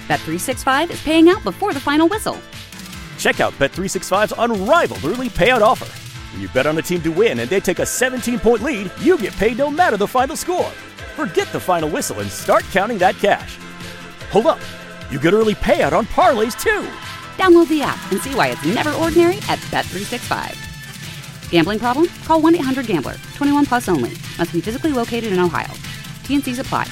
Bet365 is paying out before the final whistle. Check out Bet365's unrivaled early payout offer. When you bet on a team to win and they take a 17-point lead, you get paid no matter the final score. Forget the final whistle and start counting that cash. Hold up. You get early payout on parlays, too. Download the app and see why it's never ordinary at Bet365. Gambling problem? Call 1-800-GAMBLER. 21 plus only. Must be physically located in Ohio. T&Cs apply.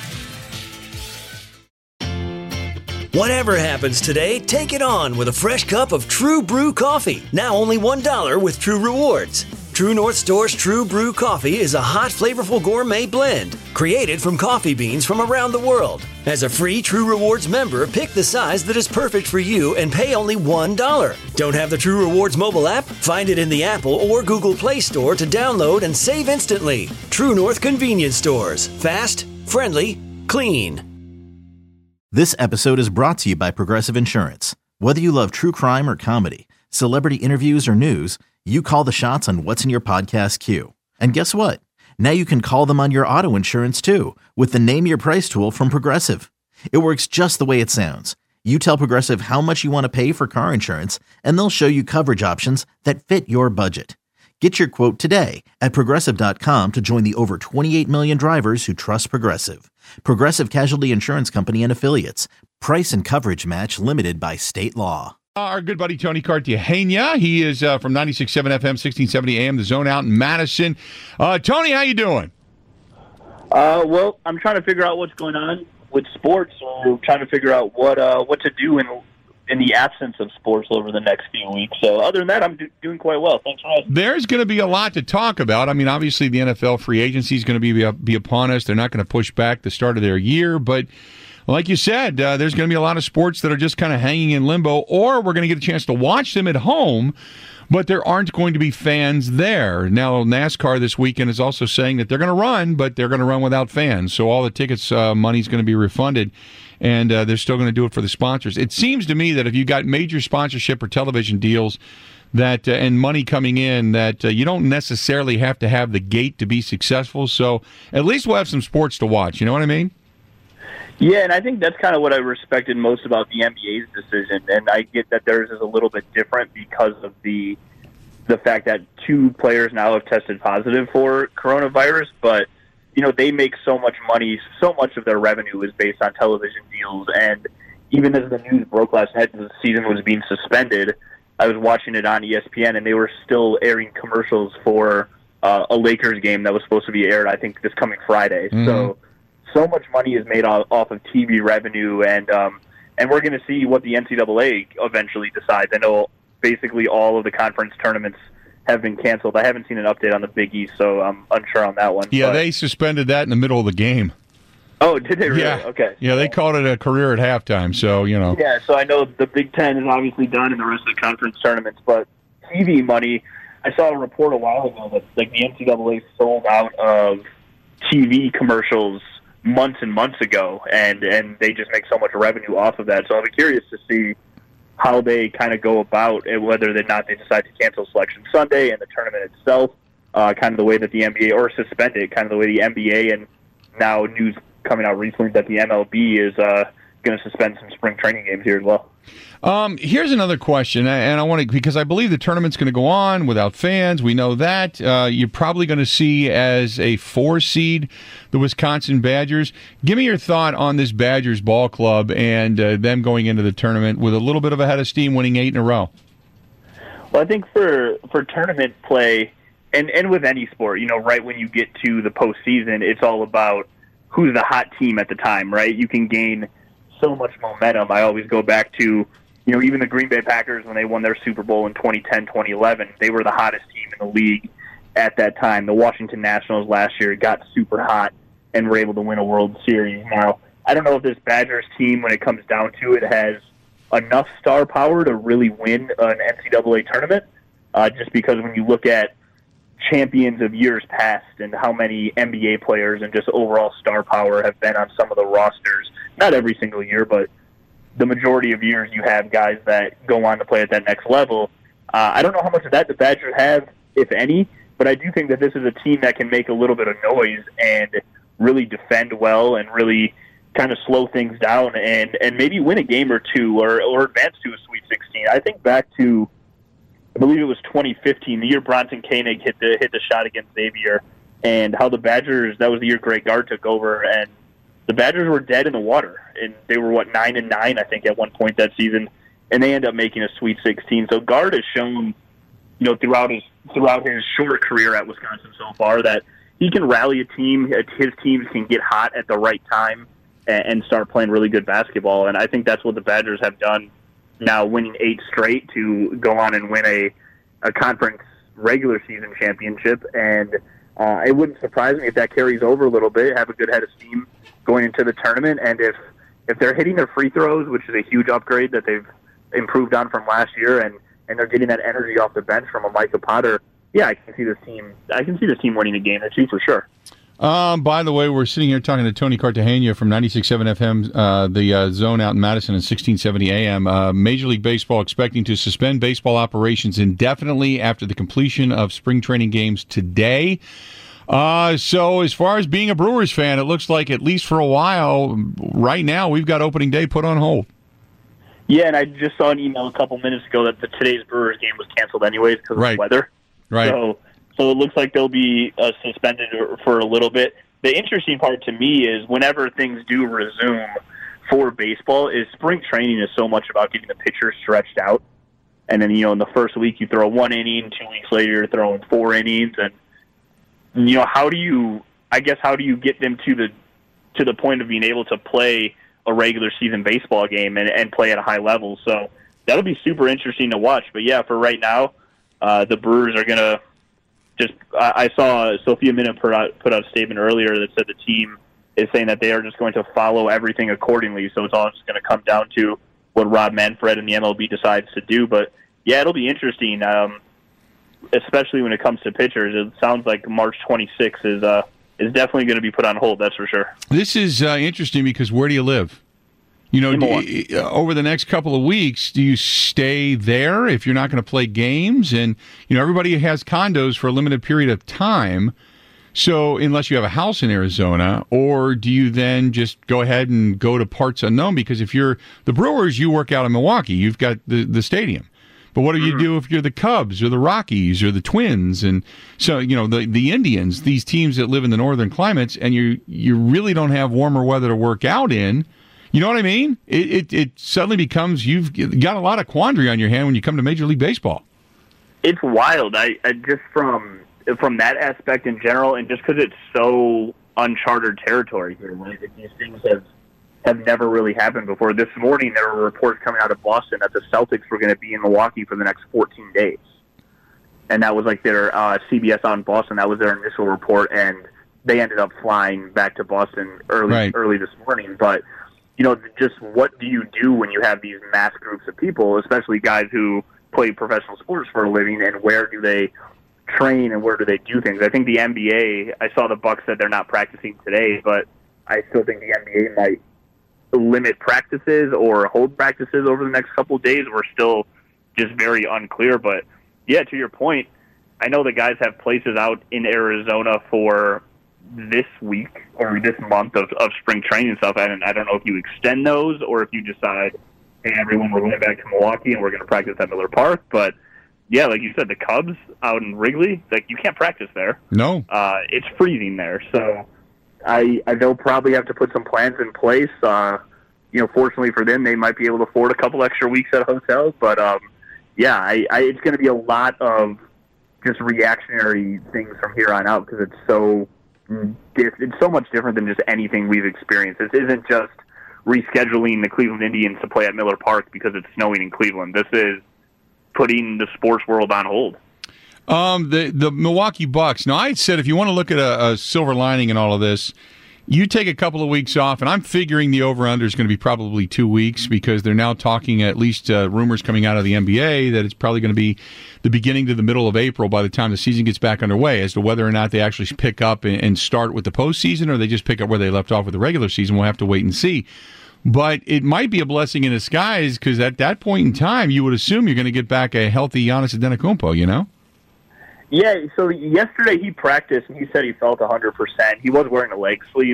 Whatever happens today, take it on with a fresh cup of True Brew coffee. Now only $1 with True Rewards. True North Store's True Brew coffee is a hot, flavorful gourmet blend created from coffee beans from around the world. As a free True Rewards member, pick the size that is perfect for you and pay only $1. Don't have the True Rewards mobile app? Find it in the Apple or Google Play Store to download and save instantly. True North Convenience Stores. Fast, friendly, clean. This episode is brought to you by Progressive Insurance. Whether you love true crime or comedy, celebrity interviews or news, you call the shots on what's in your podcast queue. And guess what? Now you can call them on your auto insurance too with the Name Your Price tool from Progressive. It works just the way it sounds. You tell Progressive how much you want to pay for car insurance, and they'll show you coverage options that fit your budget. Get your quote today at Progressive.com to join the over 28 million drivers who trust Progressive. Progressive Casualty Insurance Company and Affiliates. Price and coverage match limited by state law. Our good buddy Tony Cartagena. He is from 96.7 FM, 1670 AM, The Zone out in Madison. Tony, how you doing? Well, I'm trying to figure out what's going on with sports. We're trying to figure out what to do in the absence of sports over the next few weeks. So other than that, I'm doing quite well. Thanks for asking. There's going to be a lot to talk about. I mean, obviously the NFL free agency is going to be upon us. They're not going to push back the start of their year, but like you said, there's going to be a lot of sports that are just kind of hanging in limbo, or we're going to get a chance to watch them at home, but there aren't going to be fans there. Now, NASCAR this weekend is also saying that they're going to run, but they're going to run without fans. So all the tickets money is going to be refunded, and they're still going to do it for the sponsors. It seems to me that if you got major sponsorship or television deals that and money coming in, that you don't necessarily have to have the gate to be successful. So at least we'll have some sports to watch. You know what I mean? Yeah, and I think that's kind of what I respected most about the NBA's decision, and I get that theirs is a little bit different because of the fact that 2 players now have tested positive for coronavirus, but they make so much money, so much of their revenue is based on television deals, and even as the news broke last night that the season was being suspended, I was watching it on ESPN, and they were still airing commercials for a Lakers game that was supposed to be aired, I think, this coming Friday. Mm-hmm. So much money is made off of TV revenue, and we're going to see what the NCAA eventually decides. I know basically all of the conference tournaments have been canceled. I haven't seen an update on the Big East, so I'm unsure on that one. Yeah, they suspended that in the middle of the game. Oh, did they really? Yeah. Okay. Yeah, they called it a career at halftime, so, Yeah, so I know the Big Ten is obviously done in the rest of the conference tournaments, but TV money, I saw a report a while ago that the NCAA sold out of TV commercials months and months ago, and they just make so much revenue off of that. So I'll be curious to see how they kind of go about it, whether or not they decide to cancel Selection Sunday and the tournament itself, kind of the way that the NBA, or suspend it, kind of the way the NBA, and now news coming out recently that the MLB is going to suspend some spring training games here as well. Here's another question, and I want to, because I believe the tournament's going to go on without fans. We know that. You're probably going to see as a 4 seed the Wisconsin Badgers. Give me your thought on this Badgers ball club and them going into the tournament with a little bit of a head of steam, winning 8 in a row. Well, I think for tournament play, and with any sport, right when you get to the postseason, it's all about who's the hot team at the time, right? You can gain so much momentum. I always go back to, even the Green Bay Packers when they won their Super Bowl in 2010, 2011, they were the hottest team in the league at that time. The Washington Nationals last year got super hot and were able to win a World Series. Now, I don't know if this Badgers team, when it comes down to it, has enough star power to really win an NCAA tournament, just because when you look at champions of years past and how many NBA players and just overall star power have been on some of the rosters, not every single year, but the majority of years you have guys that go on to play at that next level. I don't know how much of that the Badgers have, if any, but I do think that this is a team that can make a little bit of noise and really defend well and really kind of slow things down and maybe win a game or two or advance to a Sweet 16. I think back to, I believe it was 2015, the year Bronson Koenig hit the shot against Xavier, and how the Badgers, that was the year Greg Gard took over, and the Badgers were dead in the water, and they were 9-9 I think at one point that season, and they ended up making a Sweet 16. So Gard has shown, throughout his short career at Wisconsin so far, that he can rally a team. His teams can get hot at the right time and start playing really good basketball. And I think that's what the Badgers have done now, winning 8 straight to go on and win a conference regular season championship. And it wouldn't surprise me if that carries over a little bit, have a good head of steam going into the tournament. And if they're hitting their free throws, which is a huge upgrade that they've improved on from last year, and they're getting that energy off the bench from a Micah Potter, yeah, I can see this team winning a game or two for sure. By the way, we're sitting here talking to Tony Cartagena from 96.7 FM, the Zone out in Madison, and 1670 AM. Major League Baseball expecting to suspend baseball operations indefinitely after the completion of spring training games today. So as far as being a Brewers fan, it looks like, at least for a while, right now, we've got opening day put on hold. Yeah, and I just saw an email a couple minutes ago that today's Brewers game was canceled anyways because of the weather. Right. So it looks like they'll be suspended for a little bit. The interesting part to me is whenever things do resume for baseball is spring training is so much about getting the pitchers stretched out. And then, in the first week you throw 1 inning, 2 weeks later you're throwing 4 innings. And, how do you get them to the point of being able to play a regular season baseball game and play at a high level? So that'll be super interesting to watch. But, yeah, for right now, the Brewers are going to I saw Sophia Minna put out a statement earlier that said the team is saying that they are just going to follow everything accordingly. So it's all just going to come down to what Rob Manfred and the MLB decides to do. But, yeah, it'll be interesting, especially when it comes to pitchers. It sounds like March 26th is definitely going to be put on hold, that's for sure. This is interesting because where do you live? Over the next couple of weeks, do you stay there if you're not going to play games? And, everybody has condos for a limited period of time. So unless you have a house in Arizona, or do you then just go ahead and go to parts unknown? Because if you're the Brewers, you work out in Milwaukee. You've got the stadium. But what do you do if you're the Cubs or the Rockies or the Twins? And so, the Indians, these teams that live in the northern climates, and you really don't have warmer weather to work out in. You know what I mean? It suddenly becomes, you've got a lot of quandary on your hand when you come to Major League Baseball. It's wild. I just from that aspect in general, and just because it's so uncharted territory here, right? These things have never really happened before. This morning there were reports coming out of Boston that the Celtics were going to be in Milwaukee for the next 14 days. And that was like their CBS out in Boston. That was their initial report, and they ended up flying back to Boston early this morning. But just what do you do when you have these mass groups of people, especially guys who play professional sports for a living, and where do they train and where do they do things? I think the NBA, I saw the Bucks said they're not practicing today, but I still think the NBA might limit practices or hold practices over the next couple of days. We're still just very unclear. But, yeah, to your point, I know the guys have places out in Arizona for this week or this month of spring training stuff, and I don't know if you extend those or if you decide, hey, everyone, we're going back to Milwaukee and we're going to practice at Miller Park. But, yeah, like you said, the Cubs out in Wrigley, like you can't practice there. No. It's freezing there. So they'll probably have to put some plans in place. Fortunately for them, they might be able to afford a couple extra weeks at hotels. But, it's going to be a lot of just reactionary things from here on out because it's so much different than just anything we've experienced. This isn't just rescheduling the Cleveland Indians to play at Miller Park because it's snowing in Cleveland. This is putting the sports world on hold. The Milwaukee Bucks. Now, I said if you want to look at a silver lining in all of this, you take a couple of weeks off, and I'm figuring the over-under is going to be probably 2 weeks because they're now talking, at least rumors coming out of the NBA, that it's probably going to be the beginning to the middle of April by the time the season gets back underway. As to whether or not they actually pick up and start with the postseason or they just pick up where they left off with the regular season, we'll have to wait and see. But it might be a blessing in disguise because at that point in time, you would assume you're going to get back a healthy Giannis Antetokounmpo, you know? Yeah, so yesterday he practiced and he said he felt 100%. He was wearing a leg sleeve,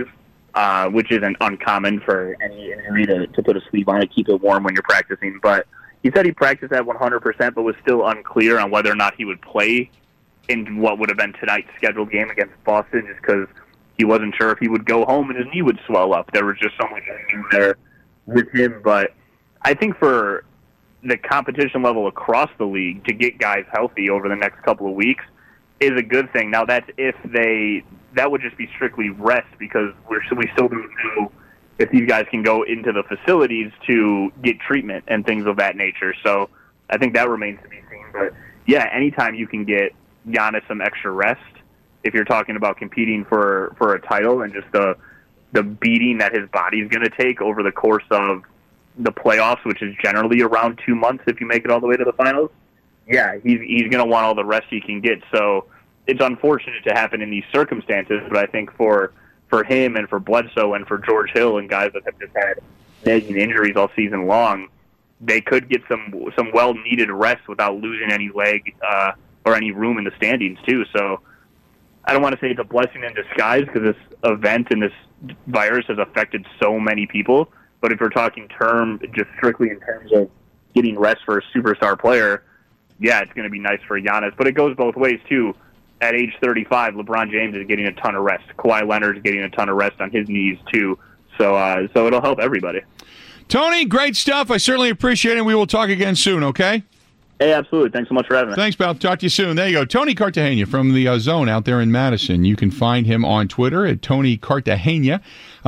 which isn't uncommon for any injury to put a sleeve on it, keep it warm when you're practicing. But he said he practiced at 100%, but was still unclear on whether or not he would play in what would have been tonight's scheduled game against Boston, just because he wasn't sure if he would go home and his knee would swell up. There was just so much issue there with him. But I think for the competition level across the league, to get guys healthy over the next couple of weeks is a good thing. Now, that's that would just be strictly rest, because we still don't know if these guys can go into the facilities to get treatment and things of that nature. So I think that remains to be seen. But yeah, anytime you can get Giannis some extra rest, if you're talking about competing for a title, and just the beating that his body's going to take over the course of the playoffs, which is generally around 2 months if you make it all the way to the finals, yeah, he's going to want all the rest he can get. So it's unfortunate to happen in these circumstances, but I think for him and for Bledsoe and for George Hill and guys that have just had nagging injuries all season long, they could get some well-needed rest without losing any leg or any room in the standings too. So I don't want to say it's a blessing in disguise, because this event and this virus has affected so many people. But if we're talking just strictly in terms of getting rest for a superstar player, yeah, it's going to be nice for Giannis. But it goes both ways too. At age 35, LeBron James is getting a ton of rest. Kawhi Leonard is getting a ton of rest on his knees too. So it'll help everybody. Tony, great stuff. I certainly appreciate it. We will talk again soon, okay? Hey, absolutely. Thanks so much for having me. Thanks, pal. Talk to you soon. There you go. Tony Cartagena from the Zone out there in Madison. You can find him on Twitter at Tony Cartagena.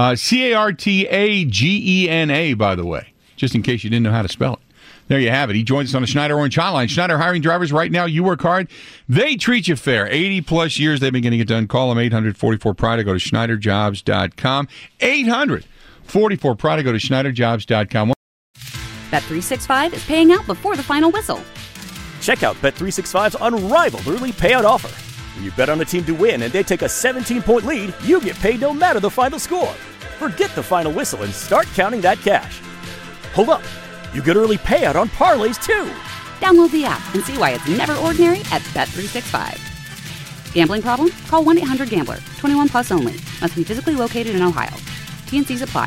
Cartagena, by the way, just in case you didn't know how to spell it. There you have it. He joins us on the Schneider Orange Hotline. Schneider hiring drivers right now. You work hard. They treat you fair. 80-plus years they've been getting it done. Call them 844-PRIDE. Go to SchneiderJobs.com. 844-PRIDE. Go to SchneiderJobs.com. Bet365 is paying out before the final whistle. Check out Bet365's unrivaled early payout offer. When you bet on a team to win and they take a 17-point lead, you get paid no matter the final score. Forget the final whistle and start counting that cash. Hold up. You get early payout on parlays, too. Download the app and see why it's never ordinary at Bet365. Gambling problem? Call 1-800-GAMBLER. 21 plus only. Must be physically located in Ohio. T&Cs apply.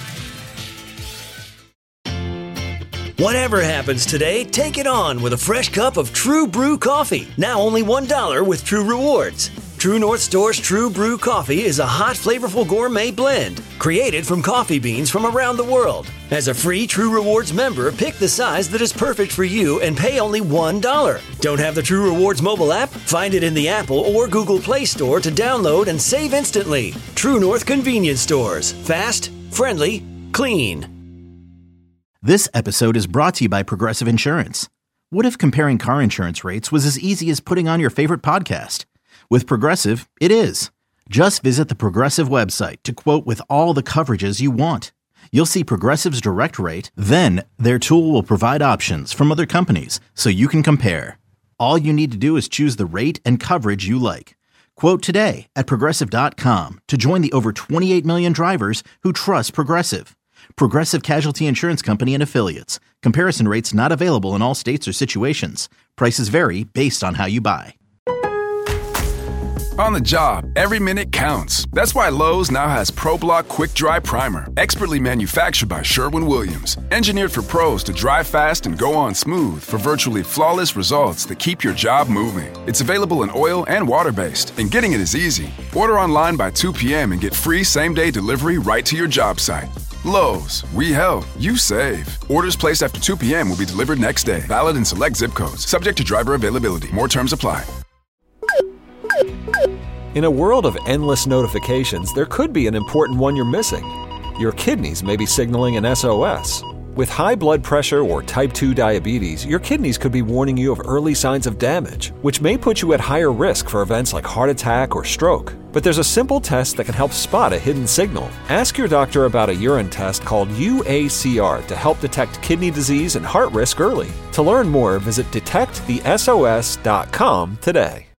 Whatever happens today, take it on with a fresh cup of True Brew coffee. Now only $1 with True Rewards. True North Store's True Brew coffee is a hot, flavorful gourmet blend created from coffee beans from around the world. As a free True Rewards member, pick the size that is perfect for you and pay only $1. Don't have the True Rewards mobile app? Find it in the Apple or Google Play Store to download and save instantly. True North Convenience Stores. Fast, friendly, clean. This episode is brought to you by Progressive Insurance. What if comparing car insurance rates was as easy as putting on your favorite podcast? With Progressive, it is. Just visit the Progressive website to quote with all the coverages you want. You'll see Progressive's direct rate, then their tool will provide options from other companies so you can compare. All you need to do is choose the rate and coverage you like. Quote today at Progressive.com to join the over 28 million drivers who trust Progressive. Progressive Casualty Insurance Company and Affiliates. Comparison rates not available in all states or situations. Prices vary based on how you buy. On the job, every minute counts. That's why Lowe's now has ProBlock Quick Dry Primer, expertly manufactured by Sherwin-Williams. Engineered for pros to dry fast and go on smooth for virtually flawless results that keep your job moving. It's available in oil and water-based, and getting it is easy. Order online by 2 p.m. and get free same-day delivery right to your job site. Lowe's, we help, you save. Orders placed after 2 p.m. will be delivered next day. Valid in select zip codes. Subject to driver availability. More terms apply. In a world of endless notifications, there could be an important one you're missing. Your kidneys may be signaling an SOS. With high blood pressure or type 2 diabetes, your kidneys could be warning you of early signs of damage, which may put you at higher risk for events like heart attack or stroke. But there's a simple test that can help spot a hidden signal. Ask your doctor about a urine test called UACR to help detect kidney disease and heart risk early. To learn more, visit detectthesos.com today.